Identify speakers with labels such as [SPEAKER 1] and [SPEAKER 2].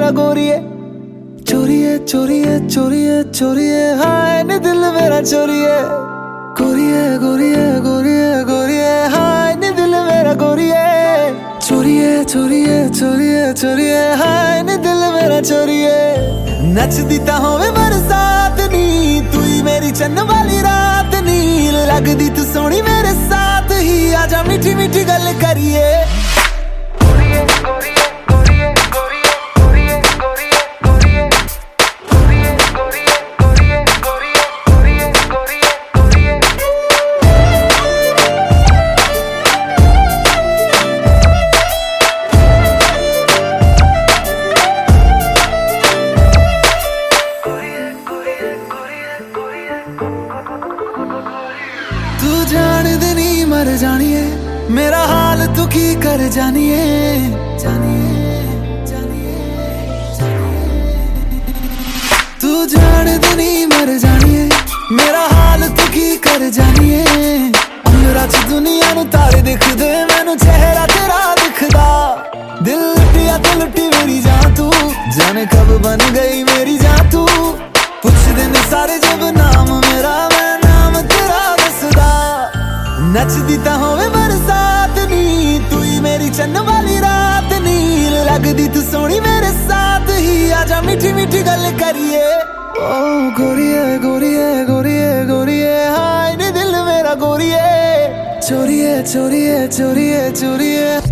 [SPEAKER 1] मेरा गोरिए। चोरिए चोरिए चोरिए चोरिए हाय नी दिल मेरा चोरिए। गोरिए गोरिए गोरिए गोरिए हाय नी दिल मेरा गोरिए। चोरिए चोरिए चोरिए चोरिए हाय नी दिल मेरा चोरिए। नचदी ता होवे बरसात नी तू ही मेरी चन्न वाली रात नी। लगदी तू सोनी मेरे साथ ही आजा मीठी मीठी गल करिए। तू जान दे नी मर जानिए मेरा हाल तू की कर जानिए। तू जान दे नी मर जानिए मेरा हाल तू की कर जानिए। मेरा च दुनिया नु तारे दिख दे मैनू चेहरा तेरा दिखदा। दिल लुटिया तो लुटी मेरी जान तू जाने कब बन गई मेरी जान तू। पुछदे ने सारे जब नाम मेरा मैं नाम तेरा दसदा। नचदी ता होवे बरसात नी तू ही मेरी चन्न वाली रात नी। लगदी तू सोनी मेरे साथ ही आजा मीठी मीठी गल करिए। ओ गोरिए गोरिए गोरिए गोरिए हाय नी दिल मेरा गोरिए। चोरिए चोरिए चोरिए चोरिए।